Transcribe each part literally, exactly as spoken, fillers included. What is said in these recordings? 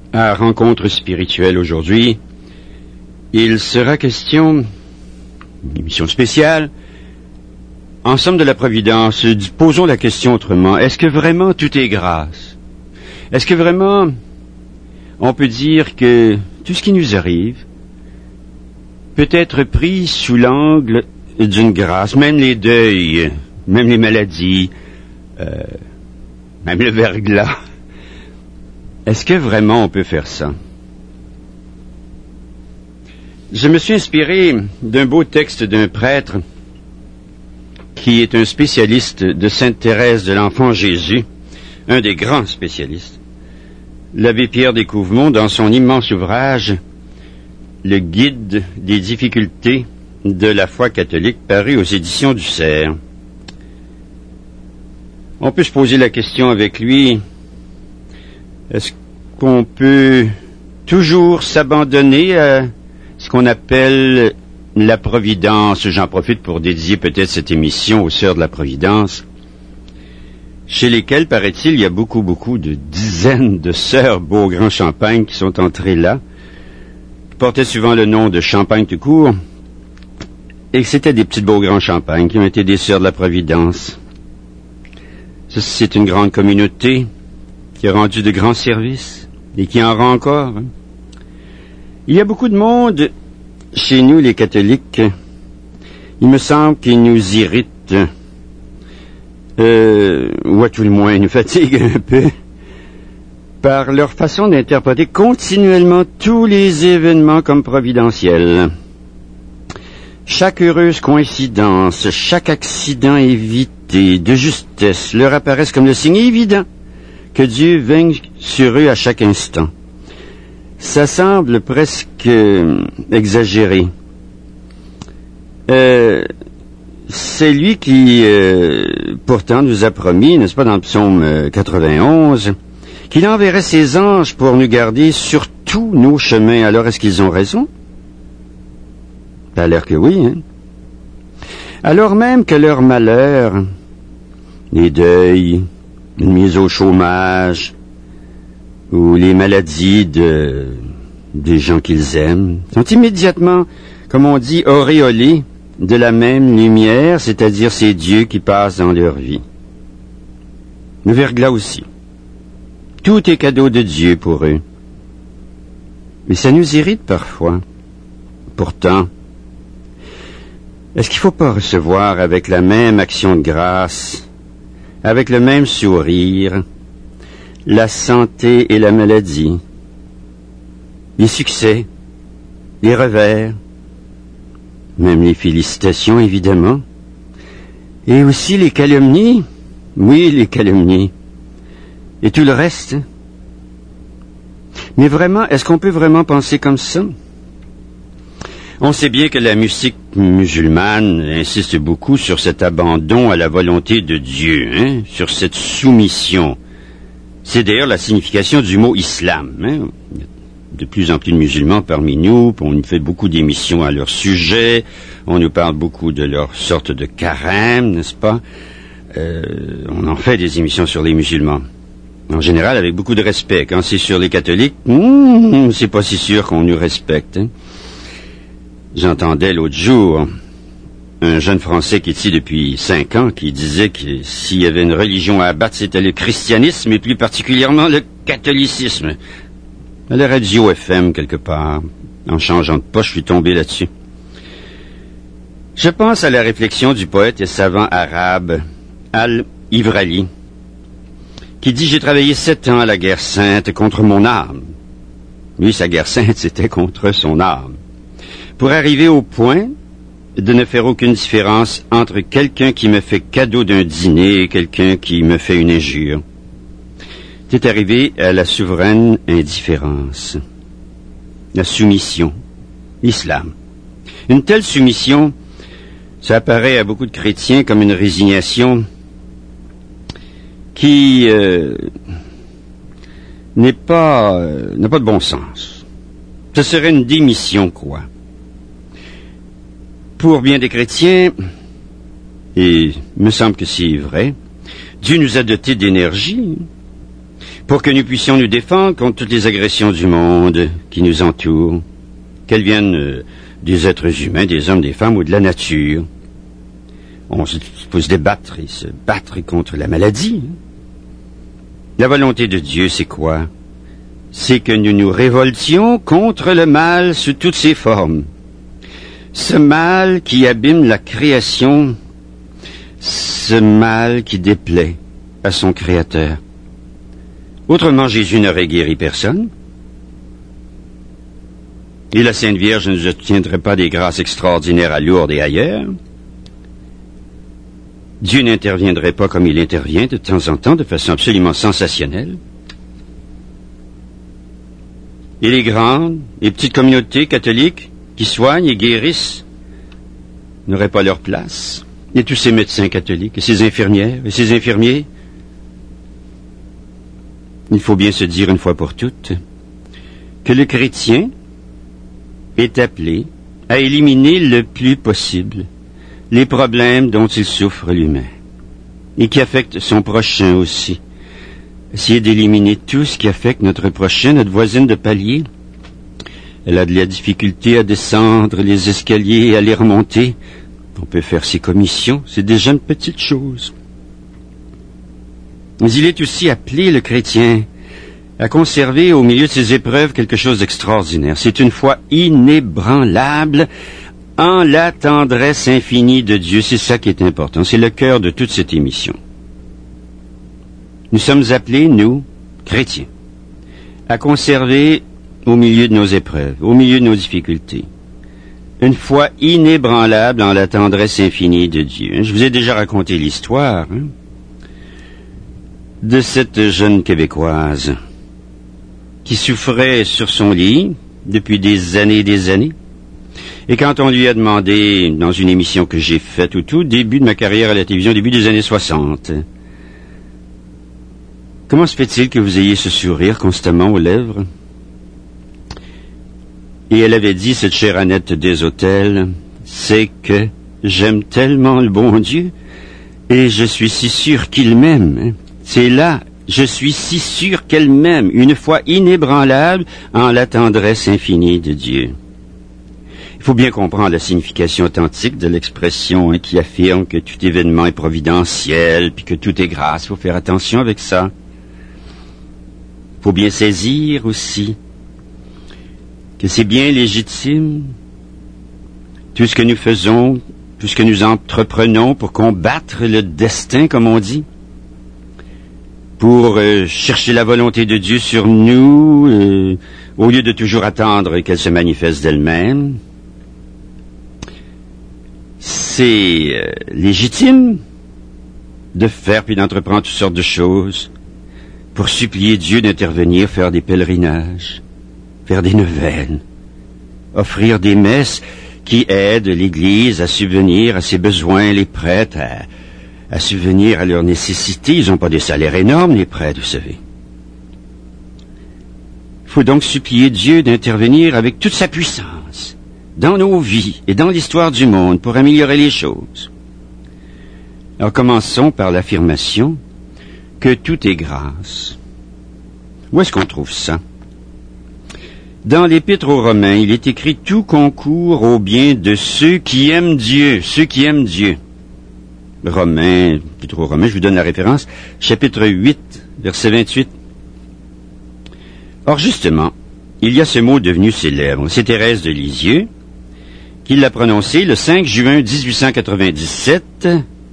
à Rencontre spirituelle aujourd'hui, il sera question, une émission spéciale, en somme de la Providence. Posons la question autrement. Est-ce que vraiment tout est grâce? Est-ce que vraiment on peut dire que tout ce qui nous arrive peut être pris sous l'angle d'une grâce, même les deuils, même les maladies, euh, même le verglas? Est-ce que vraiment on peut faire ça? Je me suis inspiré d'un beau texte d'un prêtre qui est un spécialiste de Sainte Thérèse de l'Enfant Jésus, un des grands spécialistes, l'abbé Pierre Découvemont, dans son immense ouvrage « Le guide des difficultés de la foi catholique » paru aux éditions du Cerf. On peut se poser la question avec lui, est-ce qu'on peut toujours s'abandonner à ce qu'on appelle la Providence? J'en profite pour dédier peut-être cette émission aux Sœurs de la Providence, chez lesquelles, paraît-il, il y a beaucoup, beaucoup de dizaines de sœurs Beaugrand-Champagne qui sont entrées là, qui portaient souvent le nom de Champagne tout court, et que c'était des petites Beaugrand-Champagne qui ont été des Sœurs de la Providence. Ça, c'est une grande communauté qui a rendu de grands services et qui en rend encore. Il y a beaucoup de monde chez nous, les catholiques. Il me semble qu'ils nous irritent, euh, ou à tout le moins nous fatiguent un peu, par leur façon d'interpréter continuellement tous les événements comme providentiels. Chaque heureuse coïncidence, chaque accident évité de justesse leur apparaissent comme le signe évident que Dieu veille sur eux à chaque instant. Ça semble presque euh, exagéré. Euh, c'est lui qui, euh, pourtant, nous a promis, n'est-ce pas, dans le psaume euh, quatre-vingt-onze, qu'il enverrait ses anges pour nous garder sur tous nos chemins. Alors, est-ce qu'ils ont raison? Ça a l'air que oui, hein? Alors même que leur malheur, les deuils, une mise au chômage, ou les maladies de, des gens qu'ils aiment, sont immédiatement, comme on dit, auréolés de la même lumière, c'est-à-dire ces dieux qui passent dans leur vie. Le verglas aussi. Tout est cadeau de Dieu pour eux. Mais ça nous irrite parfois. Pourtant, est-ce qu'il ne faut pas recevoir avec la même action de grâce, avec le même sourire, la santé et la maladie, les succès, les revers, même les félicitations, évidemment, et aussi les calomnies, oui, les calomnies, et tout le reste? Mais vraiment, est-ce qu'on peut vraiment penser comme ça? On sait bien que la musique musulmane insiste beaucoup sur cet abandon à la volonté de Dieu, hein, sur cette soumission. C'est d'ailleurs la signification du mot islam. Hein. Il y a de plus en plus de musulmans parmi nous, on nous fait beaucoup d'émissions à leur sujet, on nous parle beaucoup de leur sorte de carême, n'est-ce pas? Euh, on en fait des émissions sur les musulmans. En général, avec beaucoup de respect. Quand c'est sur les catholiques, hmm, c'est pas si sûr qu'on nous respecte. Hein. J'entendais l'autre jour un jeune Français qui est ici depuis cinq ans qui disait que s'il y avait une religion à abattre, c'était le christianisme et plus particulièrement le catholicisme. À la radio F M, quelque part, en changeant de poche, je suis tombé là-dessus. Je pense à la réflexion du poète et savant arabe Al-Ivrali, qui dit « J'ai travaillé sept ans à la guerre sainte contre mon âme. » Lui, sa guerre sainte, c'était contre son âme. Pour arriver au point de ne faire aucune différence entre quelqu'un qui me fait cadeau d'un dîner et quelqu'un qui me fait une injure. C'est arrivé à la souveraine indifférence, la soumission, l'islam. Une telle soumission, ça apparaît à beaucoup de chrétiens comme une résignation qui euh, n'est pas, euh, n'a pas de bon sens. Ce serait une démission, quoi. Pour bien des chrétiens, et il me semble que c'est vrai, Dieu nous a dotés d'énergie pour que nous puissions nous défendre contre toutes les agressions du monde qui nous entoure, qu'elles viennent euh, des êtres humains, des hommes, des femmes ou de la nature. On se, peut se débattre et se battre contre la maladie. La volonté de Dieu, c'est quoi? C'est que nous nous révoltions contre le mal sous toutes ses formes. Ce mal qui abîme la création, ce mal qui déplaît à son Créateur. Autrement, Jésus n'aurait guéri personne. Et la Sainte Vierge ne nous obtiendrait pas des grâces extraordinaires à Lourdes et ailleurs. Dieu n'interviendrait pas comme il intervient de temps en temps, de façon absolument sensationnelle. Et les grandes et petites communautés catholiques qui soignent et guérissent n'auraient pas leur place. Et tous ces médecins catholiques, et ces infirmières, et ces infirmiers, il faut bien se dire une fois pour toutes que le chrétien est appelé à éliminer le plus possible les problèmes dont il souffre lui-même et qui affectent son prochain aussi. Essayer d'éliminer tout ce qui affecte notre prochain, notre voisine de palier. Elle a de la difficulté à descendre les escaliers et à les remonter. On peut faire ses commissions, c'est déjà une petite chose. Mais il est aussi appelé, le chrétien, à conserver au milieu de ses épreuves quelque chose d'extraordinaire. C'est une foi inébranlable en la tendresse infinie de Dieu. C'est ça qui est important. C'est le cœur de toute cette émission. Nous sommes appelés, nous, chrétiens, à conserver au milieu de nos épreuves, au milieu de nos difficultés, une foi inébranlable en la tendresse infinie de Dieu. Je vous ai déjà raconté l'histoire hein, de cette jeune Québécoise qui souffrait sur son lit depuis des années et des années. Et quand on lui a demandé, dans une émission que j'ai faite au tout début de ma carrière à la télévision, début des années soixante, comment se fait-il que vous ayez ce sourire constamment aux lèvres? Et elle avait dit, cette chère Annette Desautels, c'est que j'aime tellement le bon Dieu et je suis si sûr qu'il m'aime. C'est là, je suis si sûr qu'elle m'aime, une foi inébranlable en la tendresse infinie de Dieu. Il faut bien comprendre la signification authentique de l'expression hein, qui affirme que tout événement est providentiel, puis que tout est grâce. Il faut faire attention avec ça. Il faut bien saisir aussi que c'est bien légitime tout ce que nous faisons, tout ce que nous entreprenons pour combattre le destin, comme on dit, pour euh, chercher la volonté de Dieu sur nous, euh, au lieu de toujours attendre qu'elle se manifeste d'elle-même. C'est euh, légitime de faire puis d'entreprendre toutes sortes de choses pour supplier Dieu d'intervenir, faire des pèlerinages, faire des neuvaines, offrir des messes qui aident l'Église à subvenir à ses besoins, les prêtres à, à subvenir à leurs nécessités. Ils n'ont pas des salaires énormes, les prêtres, vous savez. Il faut donc supplier Dieu d'intervenir avec toute sa puissance dans nos vies et dans l'histoire du monde pour améliorer les choses. Alors commençons par l'affirmation que tout est grâce. Où est-ce qu'on trouve ça? Dans l'Épître aux Romains, il est écrit « Tout concourt au bien de ceux qui aiment Dieu », ceux qui aiment Dieu. Romains, Épître aux Romains, je vous donne la référence, chapitre huit, verset vingt-huit. Or, justement, il y a ce mot devenu célèbre. C'est Thérèse de Lisieux qui l'a prononcé le cinq juin dix-huit cent quatre-vingt-dix-sept,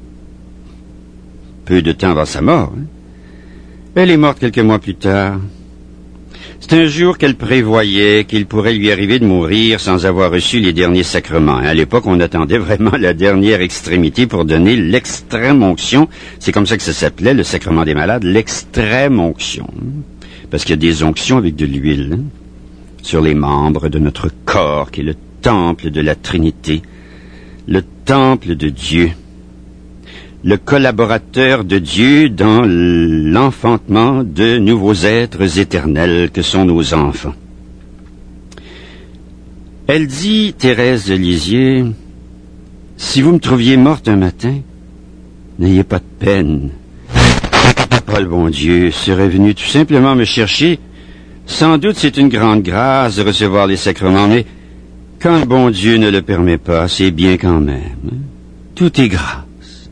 peu de temps avant sa mort. Hein. Elle est morte quelques mois plus tard. C'est un jour qu'elle prévoyait qu'il pourrait lui arriver de mourir sans avoir reçu les derniers sacrements. À l'époque, on attendait vraiment la dernière extrémité pour donner l'extrême onction. C'est comme ça que ça s'appelait, le sacrement des malades, l'extrême onction. Parce qu'il y a des onctions avec de l'huile hein, sur les membres de notre corps, qui est le temple de la Trinité, le temple de Dieu, le collaborateur de Dieu dans l'enfantement de nouveaux êtres éternels que sont nos enfants. Elle dit, Thérèse de Lisieux, « Si vous me trouviez morte un matin, n'ayez pas de peine, papa le bon Dieu serait venu tout simplement me chercher, sans doute c'est une grande grâce de recevoir les sacrements, mais quand le bon Dieu ne le permet pas, c'est bien quand même. Hein? Tout est grâce.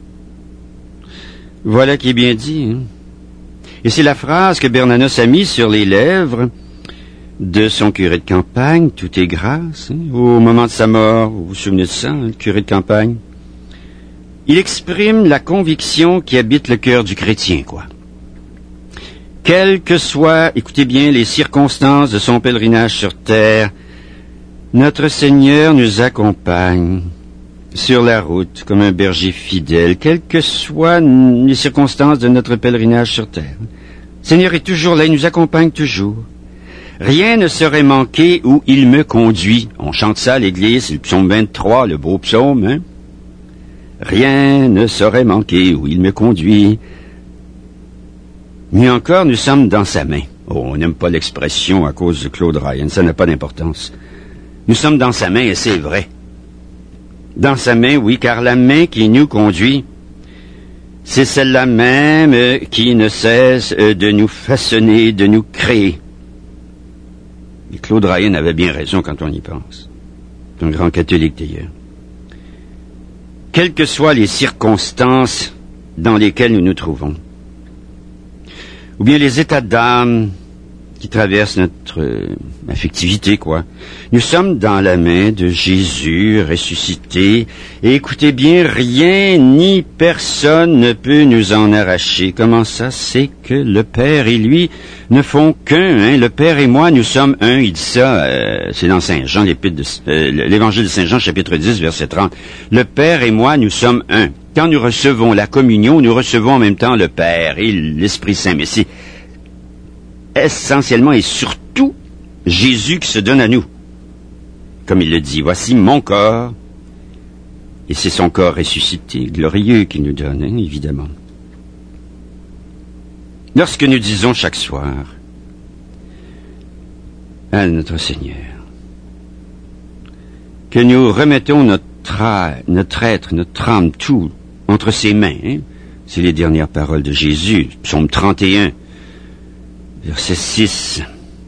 Voilà qui est bien dit. Hein? Et c'est la phrase que Bernanos a mise sur les lèvres de son curé de campagne, tout est grâce. Hein? Au moment de sa mort, vous vous souvenez de ça, hein, le curé de campagne? Il exprime la conviction qui habite le cœur du chrétien, quoi. Quelles que soient, écoutez bien, les circonstances de son pèlerinage sur terre, notre Seigneur nous accompagne sur la route comme un berger fidèle, quelles que soient les circonstances de notre pèlerinage sur terre. Le Seigneur est toujours là, il nous accompagne toujours. Rien ne serait manqué où il me conduit. On chante ça à l'église, c'est le psaume vingt-trois, le beau psaume, hein? Rien ne saurait manquer où il me conduit. Mieux encore, nous sommes dans sa main. Oh, on n'aime pas l'expression à cause de Claude Ryan, ça n'a pas d'importance. Nous sommes dans sa main et c'est vrai. Dans sa main, oui, car la main qui nous conduit, c'est celle-là même qui ne cesse de nous façonner, de nous créer. Et Claude Ryan avait bien raison quand on y pense. C'est un grand catholique d'ailleurs. Quelles que soient les circonstances dans lesquelles nous nous trouvons, ou bien les états d'âme qui traversent notre euh, affectivité, quoi. Nous sommes dans la main de Jésus ressuscité, et écoutez bien, rien ni personne ne peut nous en arracher. Comment ça? C'est que le Père et lui ne font qu'un, hein? Le Père et moi, nous sommes un. Il dit ça, euh, c'est dans Saint Jean, l'épître de, euh, l'évangile de Saint Jean, chapitre dix, verset trente. Le Père et moi, nous sommes un. Quand nous recevons la communion, nous recevons en même temps le Père et l'Esprit Saint. Mais c'est essentiellement et surtout Jésus qui se donne à nous. Comme il le dit, voici mon corps, et c'est son corps ressuscité, glorieux, qu'il nous donne, hein, évidemment. Lorsque nous disons chaque soir à notre Seigneur que nous remettons notre, notre être, notre âme, tout entre ses mains, hein, c'est les dernières paroles de Jésus, psaume trente et un, verset six.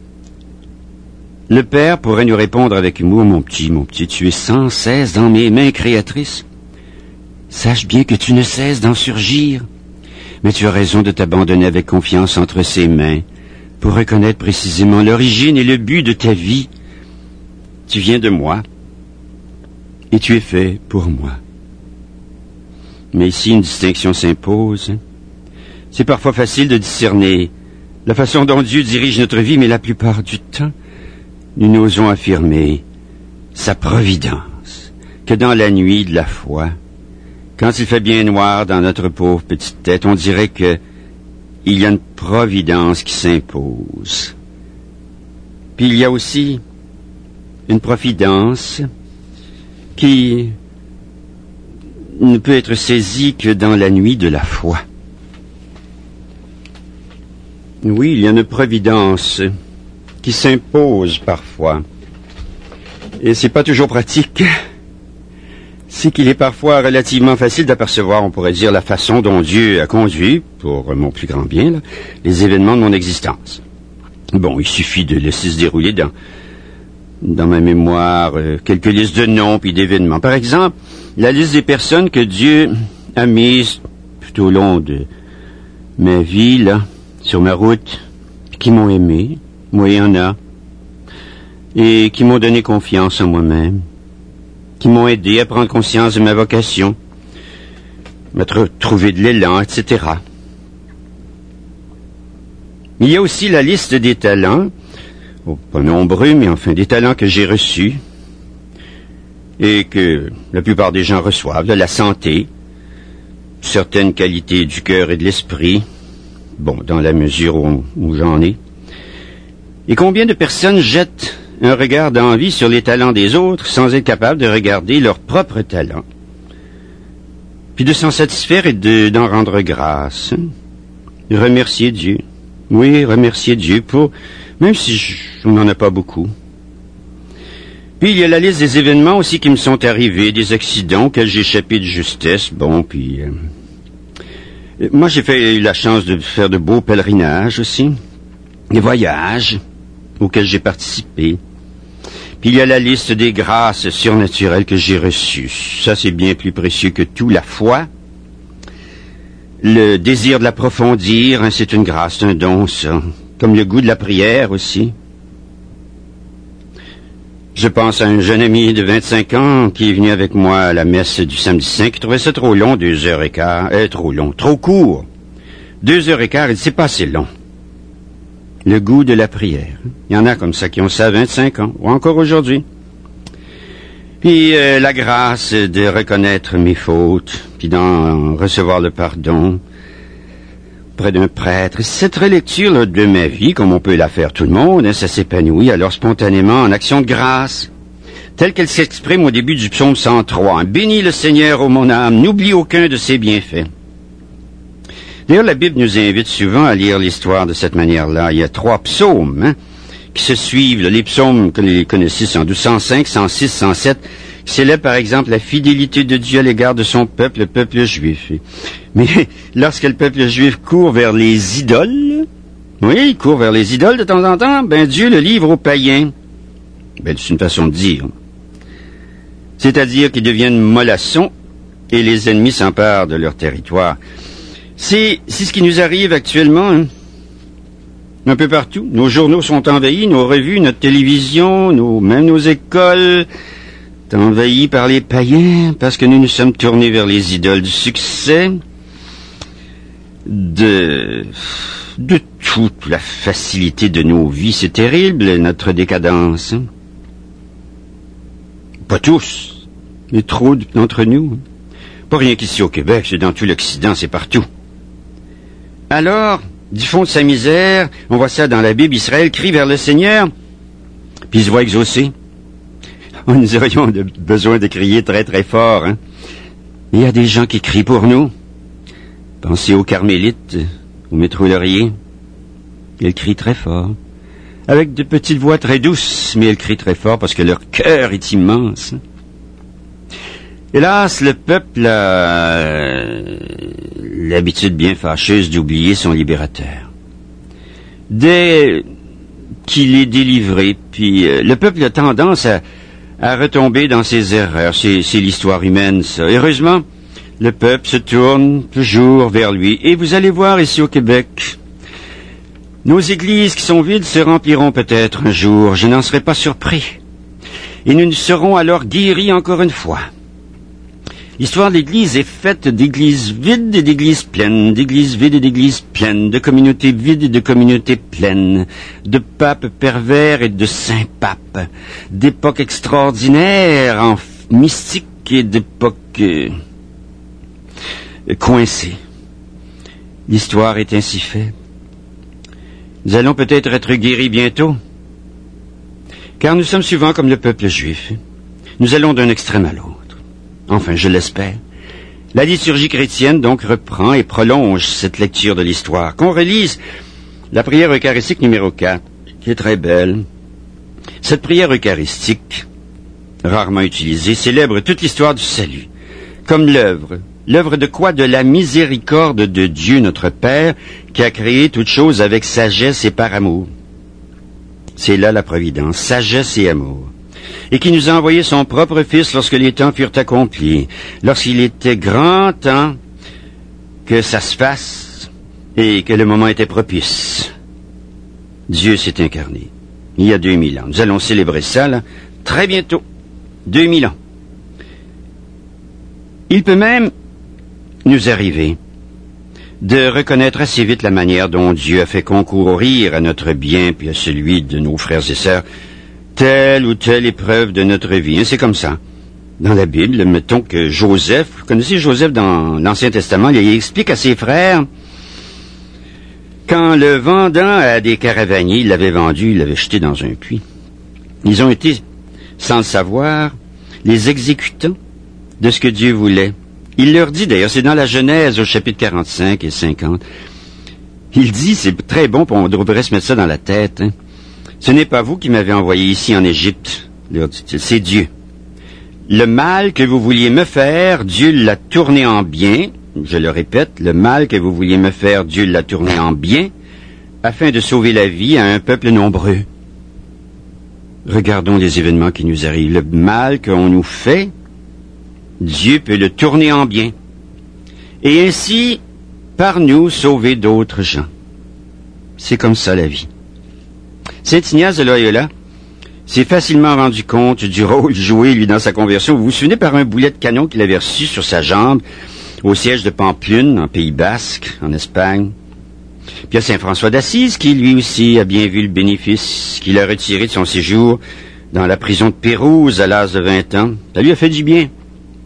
Le Père pourrait nous répondre avec humour, mon petit, mon petit, tu es sans cesse dans mes mains créatrices. Sache bien que tu ne cesses d'en surgir, mais tu as raison de t'abandonner avec confiance entre ses mains pour reconnaître précisément l'origine et le but de ta vie. Tu viens de moi et tu es fait pour moi. Mais ici, une distinction s'impose. C'est parfois facile de discerner la façon dont Dieu dirige notre vie, mais la plupart du temps, nous n'osons affirmer sa providence que dans la nuit de la foi, quand il fait bien noir dans notre pauvre petite tête, on dirait que il y a une providence qui s'impose. Puis il y a aussi une providence qui ne peut être saisie que dans la nuit de la foi. Oui, il y a une providence qui s'impose parfois. Et c'est pas toujours pratique. C'est qu'il est parfois relativement facile d'apercevoir, on pourrait dire, la façon dont Dieu a conduit, pour mon plus grand bien, là, les événements de mon existence. Bon, il suffit de laisser se dérouler dans, dans ma mémoire euh, quelques listes de noms puis d'événements. Par exemple, la liste des personnes que Dieu a mises tout au long de ma vie, là, sur ma route, qui m'ont aimé, moi il y en a, et qui m'ont donné confiance en moi-même, qui m'ont aidé à prendre conscience de ma vocation, à trouver de l'élan, et cetera. Il y a aussi la liste des talents, oh, pas nombreux, mais enfin des talents que j'ai reçus, et que la plupart des gens reçoivent, de la santé, certaines qualités du cœur et de l'esprit, bon, dans la mesure où, où j'en ai. Et combien de personnes jettent un regard d'envie sur les talents des autres sans être capables de regarder leurs propres talents, puis de s'en satisfaire et de, d'en rendre grâce. Hein? Remercier Dieu. Oui, remercier Dieu pour, même si je, on n'en a pas beaucoup. Puis il y a la liste des événements aussi qui me sont arrivés, des accidents auxquels j'ai échappé de justesse, bon, puis... Euh, Moi, j'ai fait, eu la chance de faire de beaux pèlerinages aussi, des voyages auxquels j'ai participé. Puis il y a la liste des grâces surnaturelles que j'ai reçues. Ça, c'est bien plus précieux que tout. La foi, le désir de l'approfondir, hein, c'est une grâce, c'est un don, ça. Comme le goût de la prière aussi. Je pense à un jeune ami de vingt-cinq ans qui est venu avec moi à la messe du samedi saint, qui trouvait ça trop long, deux heures et quart. Eh, trop long, trop court. Deux heures et quart, il dit, c'est pas assez long. Le goût de la prière. Il y en a comme ça qui ont ça à vingt-cinq ans, ou encore aujourd'hui. Puis euh, la grâce de reconnaître mes fautes, puis d'en recevoir le pardon près d'un prêtre. Cette relecture là, de ma vie, comme on peut la faire tout le monde, hein, ça s'épanouit alors spontanément en action de grâce, telle qu'elle s'exprime au début du psaume cent trois. Hein. Bénis le Seigneur, ô mon âme, n'oublie aucun de ses bienfaits. D'ailleurs, la Bible nous invite souvent à lire l'histoire de cette manière-là. Il y a trois psaumes hein, qui se suivent. Là, les psaumes que les connaissez sans doute, cent cinq, cent six, cent sept, qui célèbrent par exemple la fidélité de Dieu à l'égard de son peuple, le peuple juif. Mais lorsque le peuple juif court vers les idoles, oui, il court vers les idoles de temps en temps, ben Dieu le livre aux païens. Ben, c'est une façon de dire. C'est-à-dire qu'ils deviennent mollassons et les ennemis s'emparent de leur territoire. C'est, c'est ce qui nous arrive actuellement, hein. Un peu partout. Nos journaux sont envahis, nos revues, notre télévision, nos, même nos écoles, sont envahies par les païens, parce que nous nous sommes tournés vers les idoles du succès, de, de toute la facilité de nos vies. C'est terrible, notre décadence. Hein. Pas tous, mais trop d'entre nous. Pas rien qu'ici au Québec, c'est dans tout l'Occident, c'est partout. Alors, du fond de sa misère, on voit ça dans la Bible, Israël crie vers le Seigneur, puis il se voit exaucé. Oh, nous aurions de, besoin de crier très très fort. Hein? Il y a des gens qui crient pour nous. Pensez aux Carmélites, au métro Laurier. Ils crient très fort, avec de petites voix très douces, mais ils crient très fort parce que leur cœur est immense. Hélas, le peuple a l'habitude bien fâcheuse d'oublier son libérateur. Dès qu'il est délivré, puis euh, le peuple a tendance à, à retomber dans ses erreurs. C'est, c'est l'histoire humaine, ça. Heureusement, le peuple se tourne toujours vers lui. Et vous allez voir ici au Québec, nos églises qui sont vides se rempliront peut-être un jour. Je n'en serai pas surpris. Et nous serons alors guéris encore une fois. L'histoire de l'Église est faite d'églises vides et d'églises pleines, d'églises vides et d'églises pleines, de communautés vides et de communautés pleines, de papes pervers et de saints papes, d'époques extraordinaires en mystique et d'époques euh, coincées. L'histoire est ainsi faite. Nous allons peut-être être guéris bientôt, car nous sommes souvent comme le peuple juif. Nous allons d'un extrême à l'autre. Enfin, je l'espère. La liturgie chrétienne, donc, reprend et prolonge cette lecture de l'histoire. Qu'on relise la prière eucharistique numéro quatre, qui est très belle. Cette prière eucharistique, rarement utilisée, célèbre toute l'histoire du salut, comme l'œuvre. L'œuvre de quoi? De la miséricorde de Dieu, notre Père, qui a créé toutes choses avec sagesse et par amour. C'est là la providence, sagesse et amour. Et qui nous a envoyé son propre Fils lorsque les temps furent accomplis, lorsqu'il était grand temps que ça se fasse et que le moment était propice. Dieu s'est incarné il y a deux mille ans. Nous allons célébrer ça, là, très bientôt. Deux mille ans. Il peut même nous arriver de reconnaître assez vite la manière dont Dieu a fait concourir à notre bien puis à celui de nos frères et sœurs telle ou telle épreuve de notre vie. C'est comme ça. Dans la Bible, mettons que Joseph, vous connaissez Joseph dans l'Ancien Testament, il explique à ses frères, quand le vendant à des caravaniers, il l'avait vendu, il l'avait jeté dans un puits. Ils ont été, sans le savoir, les exécutants de ce que Dieu voulait. Il leur dit, d'ailleurs, c'est dans la Genèse au chapitre quarante-cinq et cinquante, il dit, c'est très bon, on devrait se mettre ça dans la tête, hein. Ce n'est pas vous qui m'avez envoyé ici en Égypte, leur dit-il, c'est Dieu. Le mal que vous vouliez me faire, Dieu l'a tourné en bien je le répète, le mal que vous vouliez me faire, Dieu l'a tourné en bien, afin de sauver la vie à un peuple nombreux. Regardons les événements qui nous arrivent. Le mal qu'on nous fait, Dieu peut le tourner en bien. Et ainsi, par nous, sauver d'autres gens. C'est comme ça la vie. Saint Ignace de Loyola s'est facilement rendu compte du rôle joué, lui, dans sa conversion. Vous vous souvenez, par un boulet de canon qu'il avait reçu sur sa jambe au siège de Pampelune, en Pays Basque, en Espagne. Puis il y a Saint François d'Assise, qui lui aussi a bien vu le bénéfice qu'il a retiré de son séjour dans la prison de Pérouse à l'âge de vingt ans. Ça lui a fait du bien.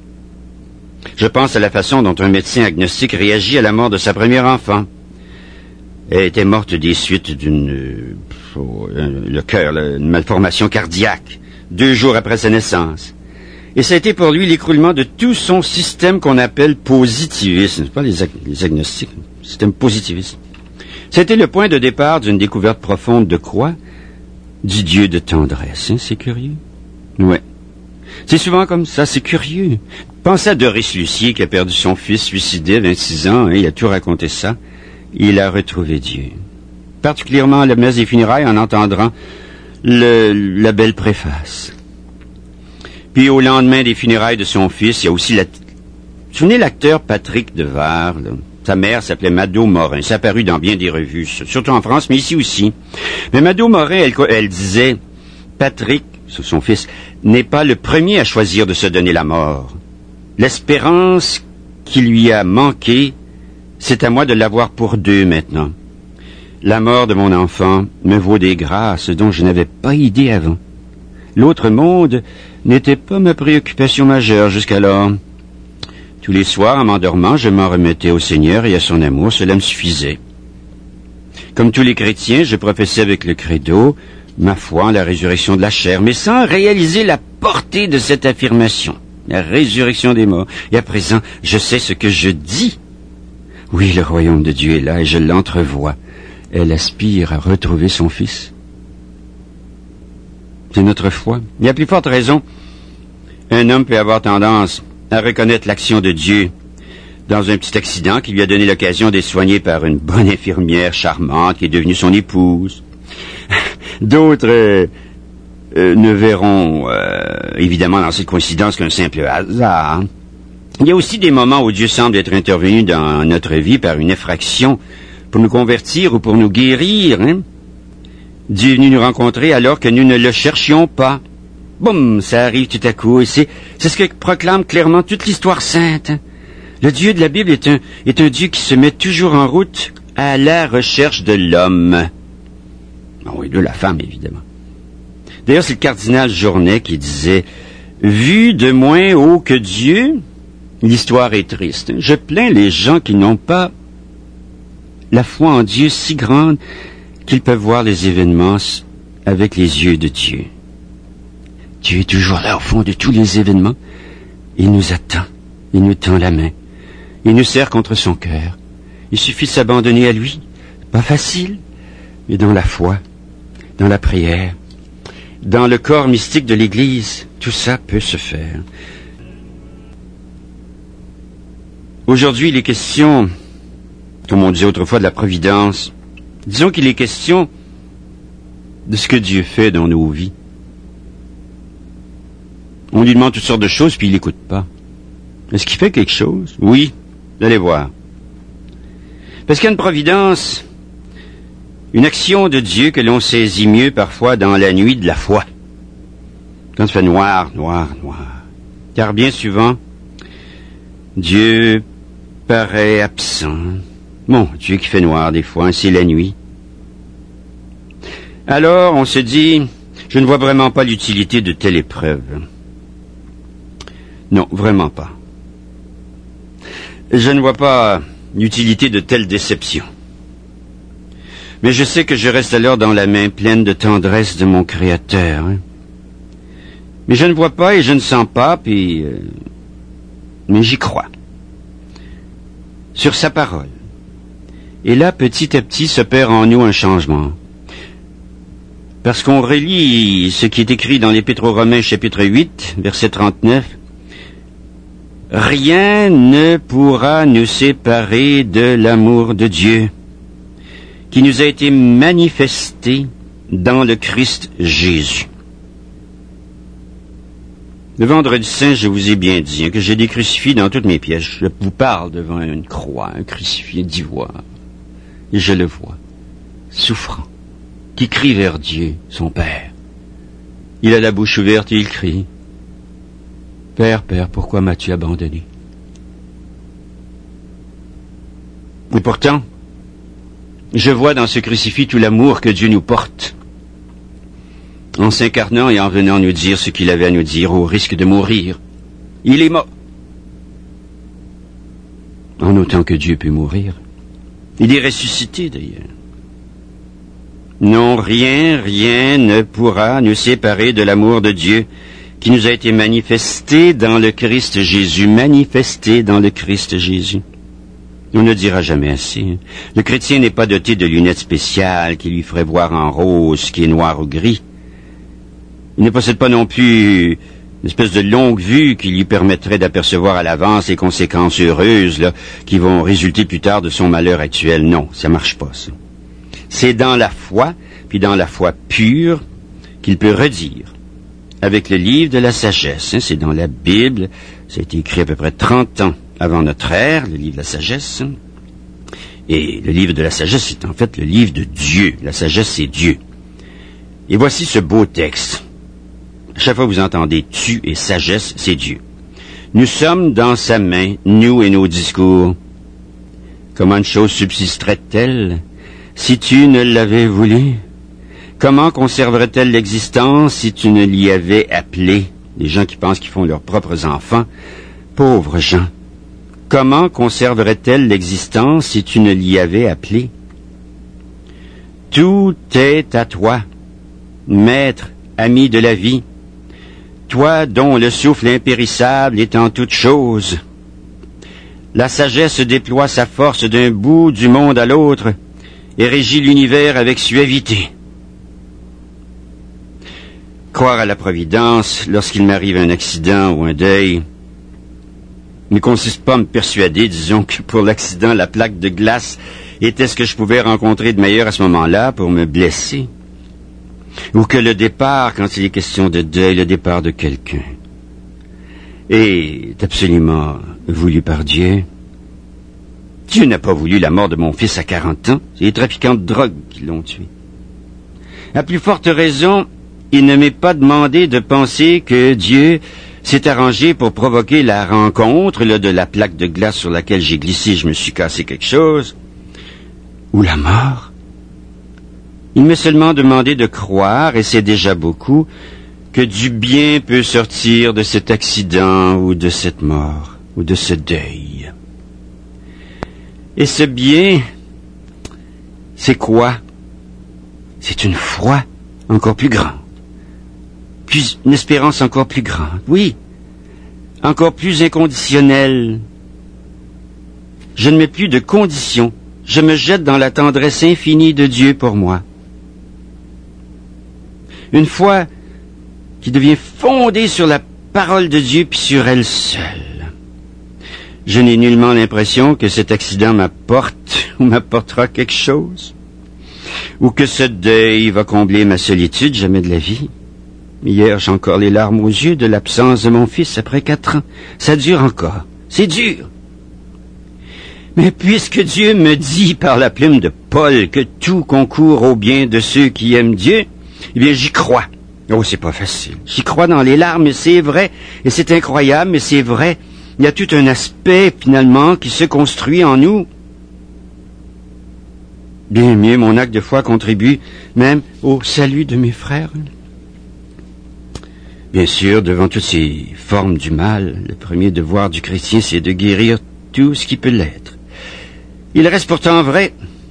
Je pense à la façon dont un médecin agnostique réagit à la mort de sa première enfant. Elle était morte des suites d'une... Euh, oh, le cœur, là, une malformation cardiaque, deux jours après sa naissance. Et ça a été pour lui l'écroulement de tout son système qu'on appelle positivisme. C'est pas les, ag- les agnostiques, système positiviste. C'était le point de départ d'une découverte profonde de quoi? Du Dieu de tendresse. Hein, c'est curieux? Ouais. C'est souvent comme ça, c'est curieux. Pensez à Doris Lucier qui a perdu son fils suicidé à vingt-six ans, hein, il a tout raconté ça. Il a retrouvé Dieu. Particulièrement à la messe des funérailles en entendant le, la belle préface. Puis au lendemain des funérailles de son fils, il y a aussi la... Vous vous souvenez l'acteur Patrick Devers, là? Sa mère s'appelait Mado Morin. Ça a apparu dans bien des revues, surtout en France, mais ici aussi. Mais Mado Morin, elle, elle disait, Patrick, son fils, n'est pas le premier à choisir de se donner la mort. L'espérance qui lui a manqué, c'est à moi de l'avoir pour deux maintenant. La mort de mon enfant me vaut des grâces dont je n'avais pas idée avant. L'autre monde n'était pas ma préoccupation majeure jusqu'alors. Tous les soirs, en m'endormant, je m'en remettais au Seigneur et à son amour, cela me suffisait. Comme tous les chrétiens, je professais avec le credo ma foi en la résurrection de la chair, mais sans réaliser la portée de cette affirmation, la résurrection des morts. Et à présent, je sais ce que je dis. Oui, le royaume de Dieu est là et je l'entrevois. Elle aspire à retrouver son Fils. C'est notre foi. Il y a plus forte raison. Un homme peut avoir tendance à reconnaître l'action de Dieu dans un petit accident qui lui a donné l'occasion d'être soigné par une bonne infirmière charmante qui est devenue son épouse. D'autres euh, euh, ne verront euh, évidemment dans cette coïncidence qu'un simple hasard. Il y a aussi des moments où Dieu semble être intervenu dans notre vie par une effraction pour nous convertir ou pour nous guérir. Hein? Dieu est venu nous rencontrer alors que nous ne le cherchions pas. Boum, ça arrive tout à coup, et c'est, c'est ce que proclame clairement toute l'histoire sainte. Hein? Le Dieu de la Bible est un, est un Dieu qui se met toujours en route à la recherche de l'homme. Ah oui, de la femme, évidemment. D'ailleurs, c'est le cardinal Journet qui disait « Vu de moins haut que Dieu, l'histoire est triste. Je plains les gens qui n'ont pas la foi en Dieu si grande qu'ils peuvent voir les événements avec les yeux de Dieu. Dieu est toujours là au fond de tous les événements. Il nous attend. Il nous tend la main. Il nous serre contre son cœur. Il suffit de s'abandonner à lui. Pas facile, mais dans la foi, dans la prière, dans le corps mystique de l'Église, tout ça peut se faire. Aujourd'hui, il est question, comme on disait autrefois, de la providence. Disons qu'il est question de ce que Dieu fait dans nos vies. On lui demande toutes sortes de choses, puis il n'écoute pas. Est-ce qu'il fait quelque chose? Oui, vous allez voir. Parce qu'il y a une providence, une action de Dieu que l'on saisit mieux parfois dans la nuit de la foi. Quand il fait noir, noir, noir. Car bien souvent, Dieu paraît absent. Mon Dieu qui fait noir des fois, c'est la nuit. Alors, on se dit, je ne vois vraiment pas l'utilité de telle épreuve. Non, vraiment pas. Je ne vois pas l'utilité de telle déception. Mais je sais que je reste alors dans la main pleine de tendresse de mon Créateur. Hein. Mais je ne vois pas et je ne sens pas, puis... Euh, mais j'y crois. Sur sa parole. Et là, petit à petit, s'opère en nous un changement. Parce qu'on relit ce qui est écrit dans l'Épître aux Romains, chapitre huit, verset trente-neuf. rien ne pourra nous séparer de l'amour de Dieu qui nous a été manifesté dans le Christ Jésus. Le vendredi saint, je vous ai bien dit hein, que j'ai des crucifix dans toutes mes pièces. Je vous parle devant une croix, un crucifix d'ivoire, et je le vois, souffrant, qui crie vers Dieu, son Père. Il a la bouche ouverte et il crie, « Père, Père, pourquoi m'as-tu abandonné ?» Et pourtant, je vois dans ce crucifix tout l'amour que Dieu nous porte, en s'incarnant et en venant nous dire ce qu'il avait à nous dire au risque de mourir. Il est mort. En autant que Dieu peut mourir. Il est ressuscité d'ailleurs. Non, rien, rien ne pourra nous séparer de l'amour de Dieu qui nous a été manifesté dans le Christ Jésus, manifesté dans le Christ Jésus. On ne dira jamais assez. Le chrétien n'est pas doté de lunettes spéciales qui lui feraient voir en rose ce qui est noir ou gris. Il ne possède pas non plus une espèce de longue vue qui lui permettrait d'apercevoir à l'avance les conséquences heureuses là, qui vont résulter plus tard de son malheur actuel. Non, ça marche pas, ça. C'est dans la foi, puis dans la foi pure, qu'il peut redire, avec le livre de la sagesse. Hein, c'est dans la Bible, ça a été écrit à peu près trente ans avant notre ère, le livre de la sagesse. Et le livre de la sagesse, c'est en fait le livre de Dieu. La sagesse, c'est Dieu. Et voici ce beau texte. À chaque fois que vous entendez « tu » et « sagesse », c'est Dieu. Nous sommes dans sa main, nous et nos discours. Comment une chose subsisterait-elle si tu ne l'avais voulu? Comment conserverait-elle l'existence si tu ne l'y avais appelé? Les gens qui pensent qu'ils font leurs propres enfants. Pauvres gens. Comment conserverait-elle l'existence si tu ne l'y avais appelé? Tout est à toi, maître, ami de la vie. Toi dont le souffle impérissable est en toutes choses. La sagesse déploie sa force d'un bout du monde à l'autre et régit l'univers avec suavité. Croire à la providence lorsqu'il m'arrive un accident ou un deuil ne consiste pas à me persuader, disons, que pour l'accident, la plaque de glace était ce que je pouvais rencontrer de meilleur à ce moment-là pour me blesser. Ou que le départ, quand il est question de deuil, le départ de quelqu'un, est absolument voulu par Dieu. Dieu n'a pas voulu la mort de mon fils à quarante ans. C'est les trafiquants de drogue qui l'ont tué. À plus forte raison, il ne m'est pas demandé de penser que Dieu s'est arrangé pour provoquer la rencontre là, de la plaque de glace sur laquelle j'ai glissé, je me suis cassé quelque chose, ou la mort. Il m'est seulement demandé de croire, et c'est déjà beaucoup, que du bien peut sortir de cet accident ou de cette mort ou de ce deuil. Et ce bien, c'est quoi? C'est une foi encore plus grande, plus, une espérance encore plus grande, oui, encore plus inconditionnelle. Je ne mets plus de conditions, je me jette dans la tendresse infinie de Dieu pour moi. Une foi qui devient fondée sur la parole de Dieu puis sur elle seule. Je n'ai nullement l'impression que cet accident m'apporte ou m'apportera quelque chose, ou que ce deuil va combler ma solitude, jamais de la vie. Hier, j'ai encore les larmes aux yeux de l'absence de mon fils après quatre ans. Ça dure encore. C'est dur. Mais puisque Dieu me dit par la plume de Paul que tout concourt au bien de ceux qui aiment Dieu, eh bien, j'y crois. Oh, c'est pas facile. J'y crois dans les larmes, mais c'est vrai. Et c'est incroyable, mais c'est vrai. Il y a tout un aspect, finalement, qui se construit en nous. Bien mieux, mon acte de foi contribue même au salut de mes frères. Bien sûr, devant toutes ces formes du mal, le premier devoir du chrétien, c'est de guérir tout ce qui peut l'être. Il reste pourtant vrai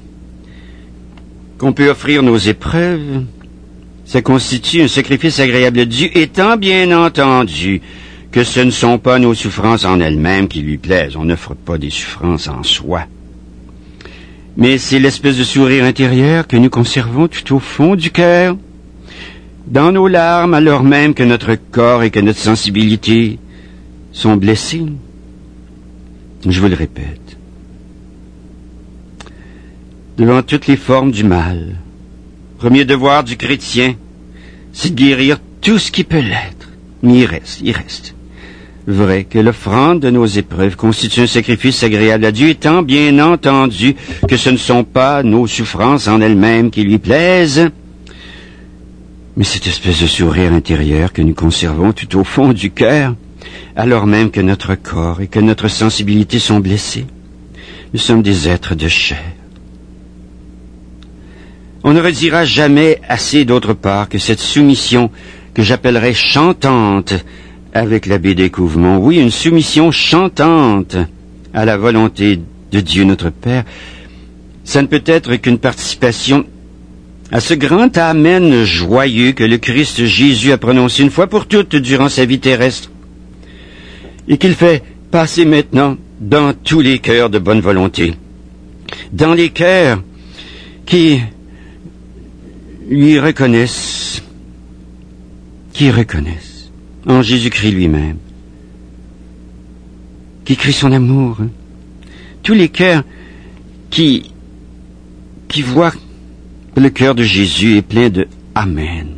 qu'on peut offrir nos épreuves. Ça constitue un sacrifice agréable à Dieu, étant bien entendu que ce ne sont pas nos souffrances en elles-mêmes qui lui plaisent. On n'offre pas des souffrances en soi. Mais c'est l'espèce de sourire intérieur que nous conservons tout au fond du cœur, dans nos larmes, alors même que notre corps et que notre sensibilité sont blessés. Je vous le répète. Devant toutes les formes du mal, le premier devoir du chrétien, c'est de guérir tout ce qui peut l'être. Mais il reste, il reste. Vrai que l'offrande de nos épreuves constitue un sacrifice agréable à Dieu, étant bien entendu que ce ne sont pas nos souffrances en elles-mêmes qui lui plaisent, mais cette espèce de sourire intérieur que nous conservons tout au fond du cœur, alors même que notre corps et que notre sensibilité sont blessés. Nous sommes des êtres de chair. On ne redira jamais assez d'autre part que cette soumission que j'appellerais chantante avec l'abbé Découvement. Oui, une soumission chantante à la volonté de Dieu notre Père. Ça ne peut être qu'une participation à ce grand amen joyeux que le Christ Jésus a prononcé une fois pour toutes durant sa vie terrestre et qu'il fait passer maintenant dans tous les cœurs de bonne volonté, dans les cœurs qui lui reconnaissent, qui reconnaissent en Jésus-Christ lui-même, qui crie son amour. Hein. Tous les cœurs qui, qui voient que le cœur de Jésus est plein de Amen,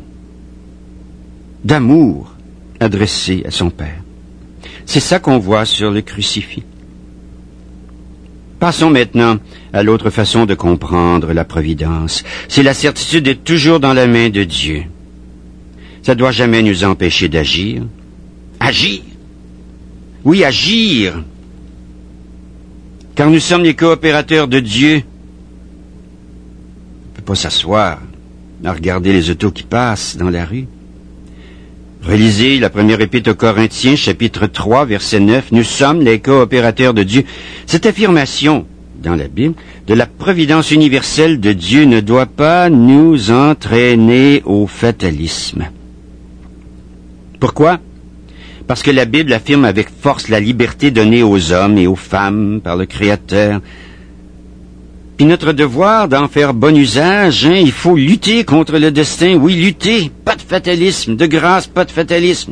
d'amour adressé à son Père. C'est ça qu'on voit sur le crucifix. Passons maintenant à l'autre façon de comprendre la providence. C'est la certitude d'être toujours dans la main de Dieu. Ça ne doit jamais nous empêcher d'agir. Agir! Oui, agir! Car nous sommes les coopérateurs de Dieu. On ne peut pas s'asseoir à regarder les autos qui passent dans la rue. Relisez la première épître aux Corinthiens, chapitre trois, verset neuf. Nous sommes les coopérateurs de Dieu. Cette affirmation dans la Bible de la providence universelle de Dieu ne doit pas nous entraîner au fatalisme. Pourquoi? Parce que la Bible affirme avec force la liberté donnée aux hommes et aux femmes par le Créateur. Puis notre devoir d'en faire bon usage, hein, il faut lutter contre le destin. Oui, lutter, pas de fatalisme. De grâce, pas de fatalisme.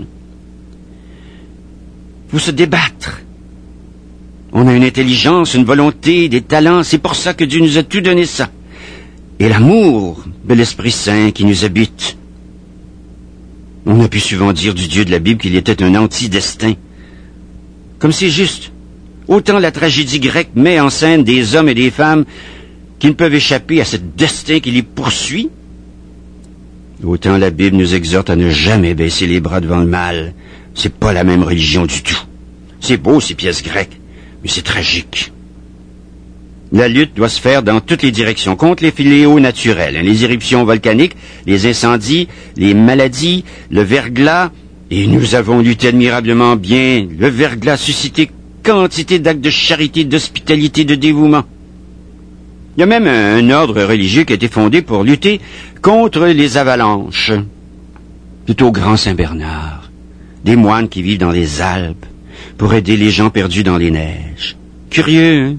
Il faut se débattre. On a une intelligence, une volonté, des talents. C'est pour ça que Dieu nous a tout donné ça. Et l'amour de l'Esprit Saint qui nous habite. On a pu souvent dire du Dieu de la Bible qu'il était un anti-destin. Comme c'est juste. Autant la tragédie grecque met en scène des hommes et des femmes qui ne peuvent échapper à ce destin qui les poursuit, autant la Bible nous exhorte à ne jamais baisser les bras devant le mal. C'est pas la même religion du tout. C'est beau, ces pièces grecques, mais c'est tragique. La lutte doit se faire dans toutes les directions, contre les fléaux naturels, hein, les éruptions volcaniques, les incendies, les maladies, le verglas, et nous avons lutté admirablement bien. Le verglas a suscité quantité d'actes de charité, d'hospitalité, de dévouement. Il y a même un, un ordre religieux qui a été fondé pour lutter contre les avalanches. C'est au Grand Saint-Bernard, des moines qui vivent dans les Alpes pour aider les gens perdus dans les neiges. Curieux, hein?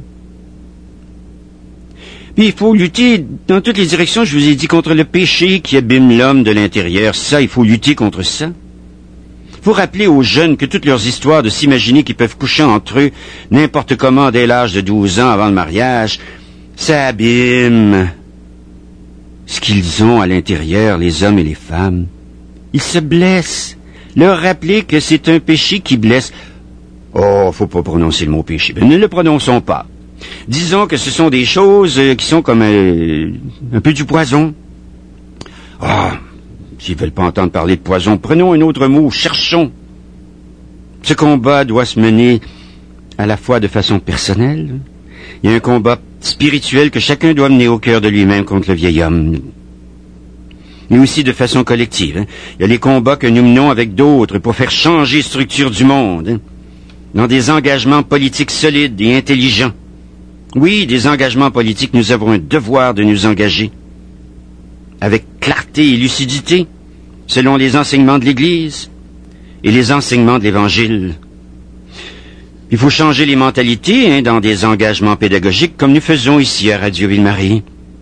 Puis il faut lutter dans toutes les directions, je vous ai dit, contre le péché qui abîme l'homme de l'intérieur. Ça, il faut lutter contre ça. Il faut rappeler aux jeunes que toutes leurs histoires de s'imaginer qu'ils peuvent coucher entre eux n'importe comment dès l'âge de douze ans avant le mariage, ça abîme ce qu'ils ont à l'intérieur, les hommes et les femmes. Ils se blessent. Leur rappeler que c'est un péché qui blesse. Oh, faut pas prononcer le mot péché. Ben, ne le prononçons pas. Disons que ce sont des choses qui sont comme un, un peu du poison. Ah, oh, s'ils veulent pas entendre parler de poison, prenons un autre mot, cherchons. Ce combat doit se mener à la fois de façon personnelle. Il y a un combat spirituel que chacun doit mener au cœur de lui-même contre le vieil homme. Mais aussi de façon collective. Hein. Il y a les combats que nous menons avec d'autres pour faire changer la structure du monde. Hein, dans des engagements politiques solides et intelligents. Oui, des engagements politiques, nous avons un devoir de nous engager. Avec clarté et lucidité, selon les enseignements de l'Église et les enseignements de l'Évangile. Il faut changer les mentalités hein, dans des engagements pédagogiques comme nous faisons ici à Radio Ville-Marie.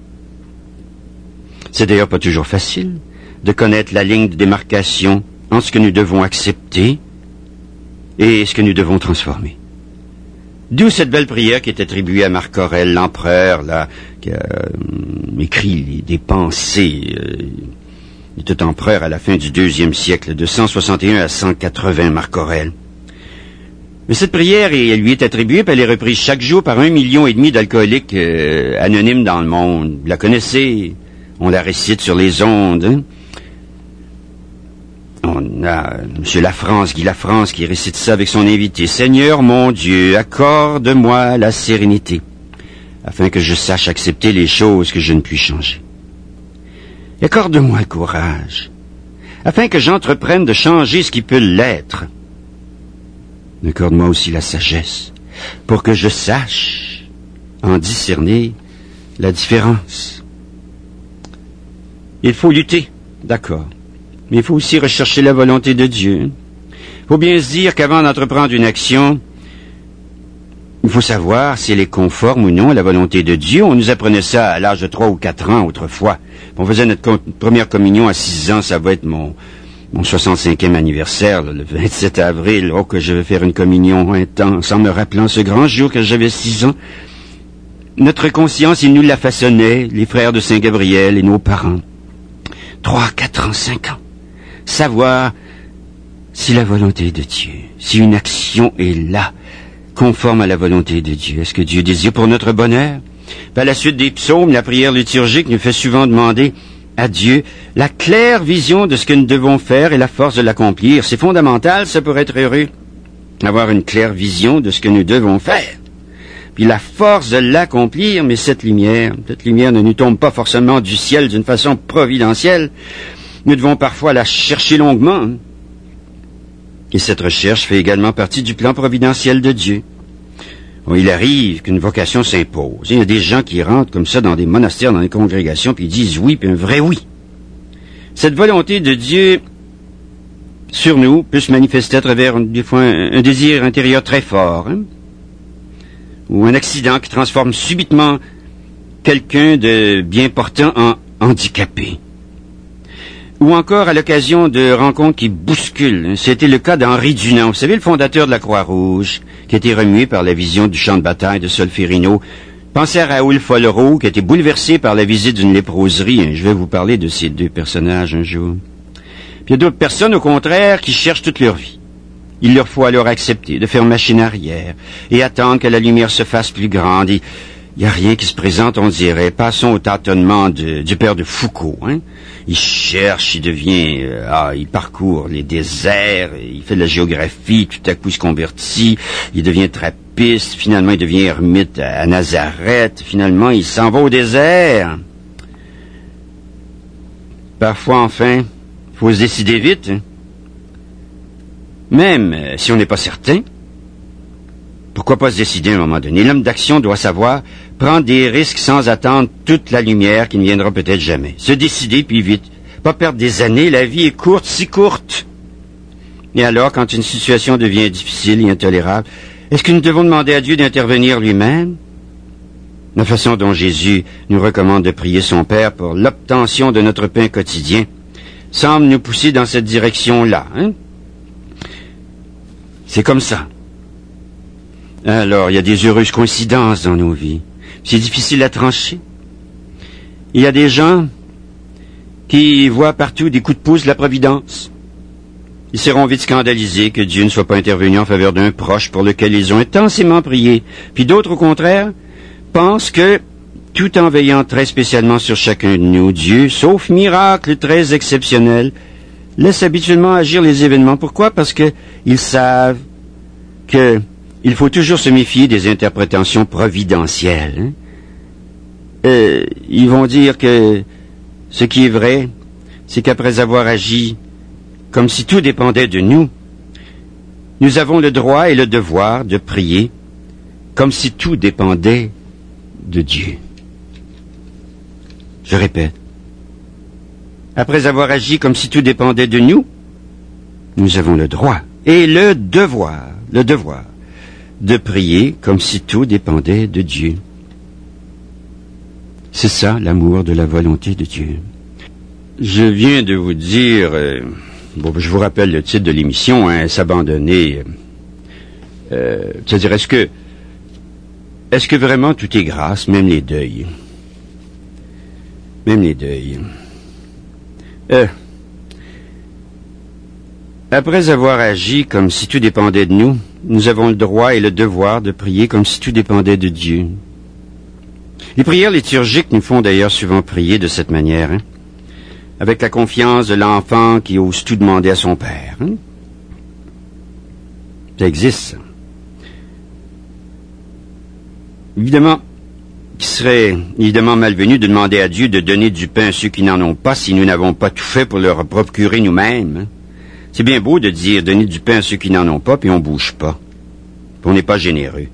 C'est d'ailleurs pas toujours facile de connaître la ligne de démarcation entre ce que nous devons accepter et ce que nous devons transformer. D'où cette belle prière qui est attribuée à Marc Aurèle, l'empereur, là, qui a euh, écrit des pensées. Euh, il était empereur à la fin du deuxième siècle, de cent soixante et un à cent quatre-vingts, Marc Aurèle. Mais cette prière, elle lui est attribuée, puis elle est reprise chaque jour par un million et demi d'alcooliques euh, anonymes dans le monde. Vous la connaissez? On la récite sur les ondes, hein? On a M. Lafrance, Guy Lafrance, qui récite ça avec son invité. « Seigneur mon Dieu, accorde-moi la sérénité, afin que je sache accepter les choses que je ne puis changer. Accorde-moi le courage, afin que j'entreprenne de changer ce qui peut l'être. Accorde-moi aussi la sagesse, pour que je sache en discerner la différence. Il faut lutter, d'accord. Mais il faut aussi rechercher la volonté de Dieu. Il faut bien se dire qu'avant d'entreprendre une action, il faut savoir si elle est conforme ou non à la volonté de Dieu. On nous apprenait ça à l'âge de trois ou quatre ans autrefois. On faisait notre com- première communion à six ans, ça va être mon, mon soixante-cinquième anniversaire, là, le vingt-sept avril. Oh, que je vais faire une communion intense en me rappelant ce grand jour que j'avais six ans. Notre conscience, il nous la façonnait, les frères de Saint-Gabriel et nos parents. Trois, quatre ans, cinq ans. Savoir si la volonté de Dieu, si une action est là, conforme à la volonté de Dieu. Est-ce que Dieu désire pour notre bonheur? À la suite des psaumes, la prière liturgique nous fait souvent demander à Dieu la claire vision de ce que nous devons faire et la force de l'accomplir. C'est fondamental, ça, pour être heureux. Avoir une claire vision de ce que nous devons faire. Puis la force de l'accomplir, mais cette lumière, cette lumière ne nous tombe pas forcément du ciel d'une façon providentielle. Nous devons parfois la chercher longuement. Et cette recherche fait également partie du plan providentiel de Dieu. Bon, il arrive qu'une vocation s'impose. Il y a des gens qui rentrent comme ça dans des monastères, dans des congrégations, puis ils disent oui, puis un vrai oui. Cette volonté de Dieu sur nous peut se manifester à travers, des fois, un, un désir intérieur très fort, hein? Ou un accident qui transforme subitement quelqu'un de bien portant en handicapé. Ou encore à l'occasion de rencontres qui bousculent. C'était le cas d'Henri Dunant. Vous savez, le fondateur de la Croix-Rouge, qui a été remué par la vision du champ de bataille de Solferino. Pensez à Raoul Follereau, qui a été bouleversé par la visite d'une léproserie. Je vais vous parler de ces deux personnages un jour. Puis il y a d'autres personnes, au contraire, qui cherchent toute leur vie. Il leur faut alors accepter de faire machine arrière et attendre que la lumière se fasse plus grande. Il n'y a rien qui se présente, on dirait. Passons au tâtonnement de, du père de Foucault. Hein? Il cherche, il devient... Euh, ah, il parcourt les déserts, il fait de la géographie, tout à coup il se convertit, il devient trappiste, finalement il devient ermite à, à Nazareth, finalement il s'en va au désert. Parfois, enfin, il faut se décider vite, hein? Même euh, si on n'est pas certain, pourquoi pas se décider à un moment donné? L'homme d'action doit savoir prendre des risques sans attendre toute la lumière qui ne viendra peut-être jamais. Se décider, puis vite. Pas perdre des années, la vie est courte, si courte. Et alors, quand une situation devient difficile et intolérable, est-ce que nous devons demander à Dieu d'intervenir lui-même? La façon dont Jésus nous recommande de prier son Père pour l'obtention de notre pain quotidien semble nous pousser dans cette direction-là, hein? C'est comme ça. Alors, il y a des heureuses coïncidences dans nos vies. C'est difficile à trancher. Il y a des gens qui voient partout des coups de pouce de la providence. Ils seront vite scandalisés que Dieu ne soit pas intervenu en faveur d'un proche pour lequel ils ont intensément prié. Puis d'autres, au contraire, pensent que, tout en veillant très spécialement sur chacun de nous, Dieu, sauf miracle très exceptionnel, laisse habituellement agir les événements. Pourquoi? Parce que ils savent que il faut toujours se méfier des interprétations providentielles. Hein? Euh, ils vont dire que ce qui est vrai, c'est qu'après avoir agi comme si tout dépendait de nous, nous avons le droit et le devoir de prier comme si tout dépendait de Dieu. Je répète. Après avoir agi comme si tout dépendait de nous, nous avons le droit et le devoir, le devoir, de prier comme si tout dépendait de Dieu. C'est ça, l'amour de la volonté de Dieu. Je viens de vous dire, euh, bon, je vous rappelle le titre de l'émission, hein, s'abandonner. Euh, c'est-à-dire, est-ce que est-ce que vraiment tout est grâce, même les deuils? Même les deuils. Euh, après avoir agi comme si tout dépendait de nous, nous avons le droit et le devoir de prier comme si tout dépendait de Dieu. Les prières liturgiques nous font d'ailleurs souvent prier de cette manière, hein, avec la confiance de l'enfant qui ose tout demander à son père. Hein. Ça existe, ça. Évidemment, il serait évidemment malvenu de demander à Dieu de donner du pain à ceux qui n'en ont pas si nous n'avons pas tout fait pour leur procurer nous-mêmes. Hein. C'est bien beau de dire donner du pain à ceux qui n'en ont pas, puis on bouge pas. Puis on n'est pas généreux.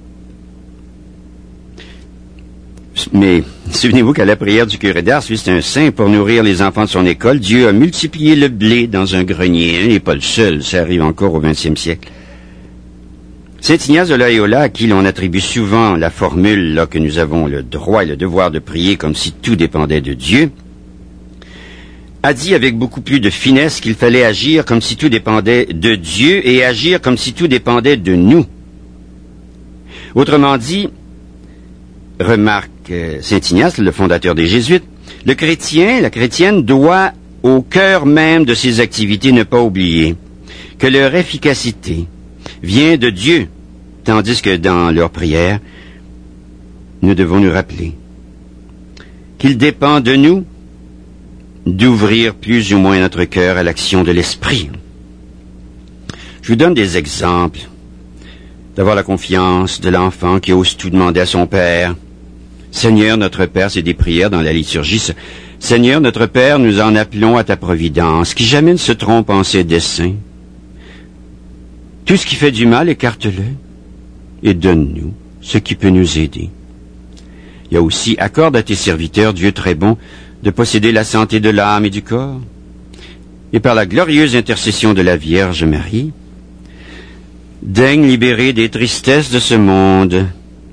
Mais souvenez-vous qu'à la prière du curé d'Ars, lui, c'est un saint pour nourrir les enfants de son école. Dieu a multiplié le blé dans un grenier. Il n'est pas le seul, ça arrive encore au vingtième siècle. Saint Ignace de Loyola, à qui l'on attribue souvent la formule là, que nous avons le droit et le devoir de prier comme si tout dépendait de Dieu, a dit avec beaucoup plus de finesse qu'il fallait agir comme si tout dépendait de Dieu et agir comme si tout dépendait de nous. Autrement dit, remarque euh, Saint Ignace, le fondateur des Jésuites, le chrétien, la chrétienne doit, au cœur même de ses activités, ne pas oublier que leur efficacité vient de Dieu, tandis que dans leur prière, nous devons nous rappeler qu'il dépend de nous d'ouvrir plus ou moins notre cœur à l'action de l'Esprit. Je vous donne des exemples. D'avoir la confiance de l'enfant qui ose tout demander à son Père. Seigneur, notre Père, c'est des prières dans la liturgie. Seigneur, notre Père, nous en appelons à ta providence, qui jamais ne se trompe en ses desseins. Tout ce qui fait du mal, écarte-le et donne-nous ce qui peut nous aider. Il y a aussi, accorde à tes serviteurs, Dieu très bon, de posséder la santé de l'âme et du corps. Et par la glorieuse intercession de la Vierge Marie, daigne libérer des tristesses de ce monde.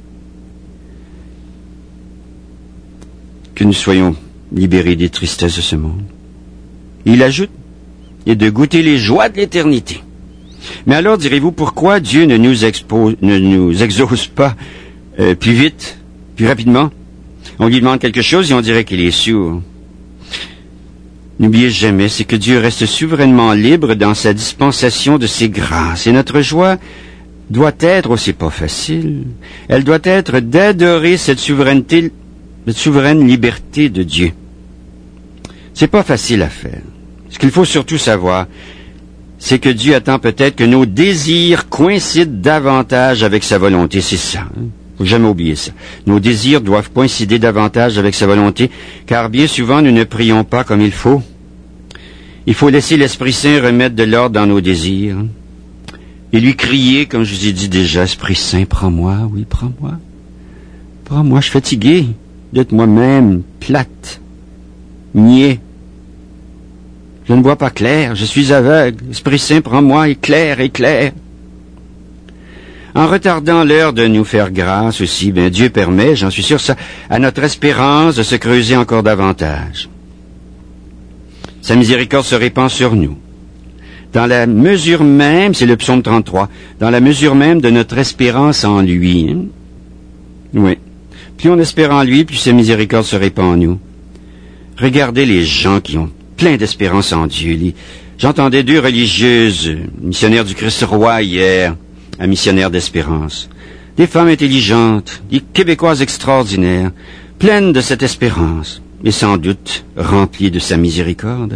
Que nous soyons libérés des tristesses de ce monde. Il ajoute, et de goûter les joies de l'éternité. Mais alors, direz-vous, pourquoi Dieu ne nous, expose, ne nous exauce pas euh, plus vite, plus rapidement? On lui demande quelque chose et on dirait qu'il est sourd. N'oubliez jamais, c'est que Dieu reste souverainement libre dans sa dispensation de ses grâces. Et notre joie doit être, oh, c'est pas facile, elle doit être d'adorer cette souveraineté, cette souveraine liberté de Dieu. C'est pas facile à faire. Ce qu'il faut surtout savoir, c'est que Dieu attend peut-être que nos désirs coïncident davantage avec sa volonté. C'est ça. Hein? Faut jamais oublier ça. Nos désirs doivent coïncider davantage avec sa volonté, car bien souvent nous ne prions pas comme il faut. Il faut laisser l'Esprit Saint remettre de l'ordre dans nos désirs et lui crier, comme je vous ai dit déjà, Esprit Saint, prends-moi, oui, prends-moi. Prends-moi, je suis fatigué d'être moi-même, plate, niais. Je ne vois pas clair, je suis aveugle. Esprit Saint, prends-moi, éclaire, éclaire. En retardant l'heure de nous faire grâce aussi, bien, Dieu permet, j'en suis sûr, ça, à notre espérance de se creuser encore davantage. Sa miséricorde se répand sur nous. Dans la mesure même, c'est le psaume trente-trois, dans la mesure même de notre espérance en lui. Hein? Oui. Plus on espère en lui, plus sa miséricorde se répand en nous. Regardez les gens qui ont plein d'espérance en Dieu. Les... J'entendais deux religieuses, missionnaires du Christ roi hier, un missionnaire d'espérance. Des femmes intelligentes, des Québécoises extraordinaires, pleines de cette espérance, et sans doute remplies de sa miséricorde.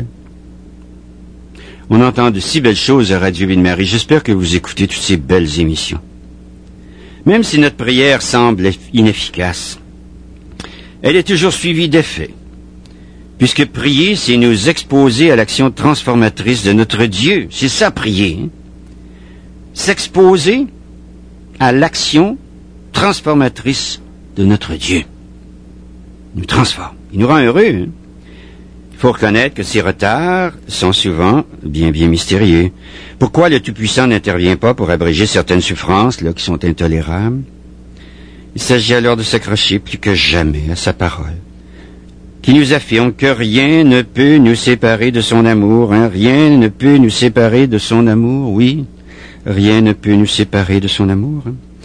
On entend de si belles choses à Radio Ville-Marie. J'espère que vous écoutez toutes ces belles émissions. Même si notre prière semble inefficace, elle est toujours suivie d'effets. Puisque prier, c'est nous exposer à l'action transformatrice de notre Dieu. C'est ça, prier. Hein? S'exposer à l'action transformatrice de notre Dieu. Il nous transforme. Il nous rend heureux. Hein? Il faut reconnaître que ces retards sont souvent bien, bien mystérieux. Pourquoi le Tout-Puissant n'intervient pas pour abréger certaines souffrances là, qui sont intolérables? Il s'agit alors de s'accrocher plus que jamais à sa parole, qui nous affirme que rien ne peut nous séparer de son amour. Hein? Rien ne peut nous séparer de son amour, oui. Rien ne peut nous séparer de son amour. Hein?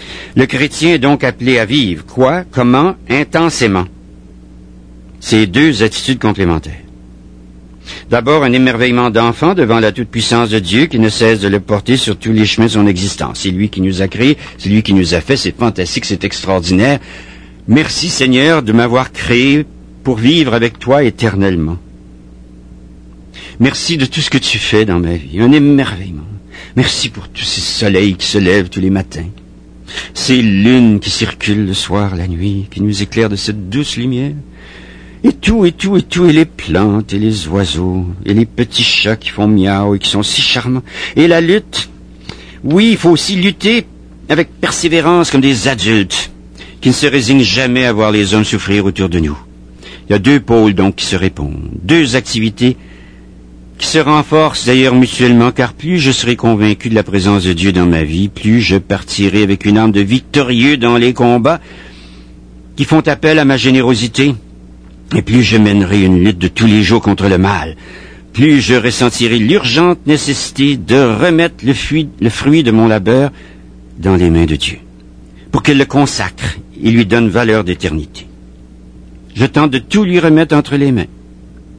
Le chrétien est donc appelé à vivre. Quoi? Comment? Intensément. C'est deux attitudes complémentaires. D'abord, un émerveillement d'enfant devant la toute-puissance de Dieu qui ne cesse de le porter sur tous les chemins de son existence. C'est lui qui nous a créés, c'est lui qui nous a fait, c'est fantastique, c'est extraordinaire. Merci Seigneur de m'avoir créé pour vivre avec toi éternellement. Merci de tout ce que tu fais dans ma vie, un émerveillement. Merci pour tous ces soleils qui se lèvent tous les matins, ces lunes qui circulent le soir, la nuit, qui nous éclairent de cette douce lumière. Et tout, et tout, et tout, et les plantes, et les oiseaux, et les petits chats qui font miaou et qui sont si charmants. Et la lutte. Oui, il faut aussi lutter avec persévérance comme des adultes qui ne se résignent jamais à voir les hommes souffrir autour de nous. Il y a deux pôles donc qui se répondent, deux activités qui se renforcent d'ailleurs mutuellement, car plus je serai convaincu de la présence de Dieu dans ma vie, plus je partirai avec une âme de victorieux dans les combats qui font appel à ma générosité. Et plus je mènerai une lutte de tous les jours contre le mal, plus je ressentirai l'urgente nécessité de remettre le fruit, le fruit de mon labeur dans les mains de Dieu, pour qu'il le consacre et lui donne valeur d'éternité. Je tente de tout lui remettre entre les mains.